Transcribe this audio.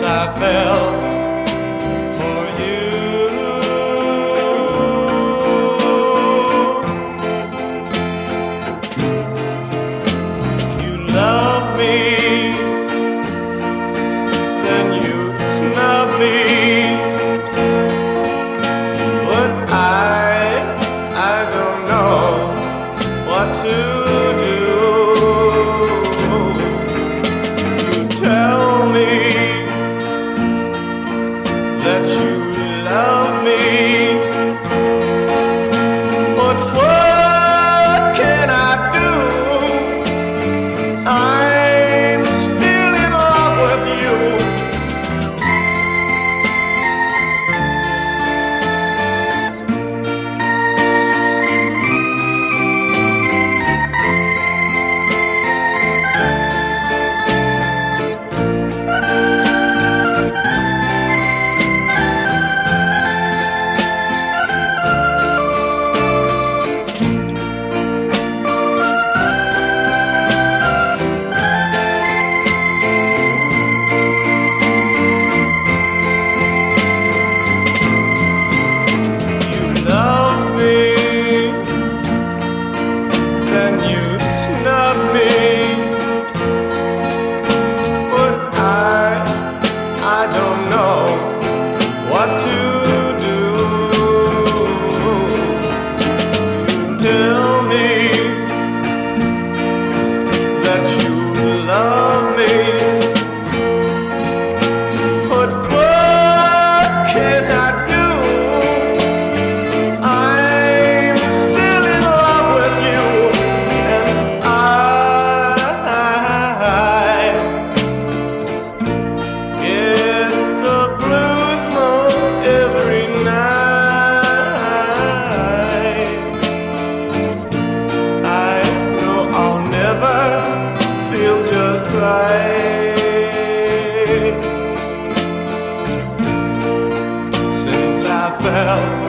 I fell for you. You love me, then you snub me, but I don't know what to do. You tell me that you love me, but what can I do? I'm still in love with you. Snub me, but I don't know what to do. You tell me that you love me, but what can I do? I'm still in love with you. Just right since I fell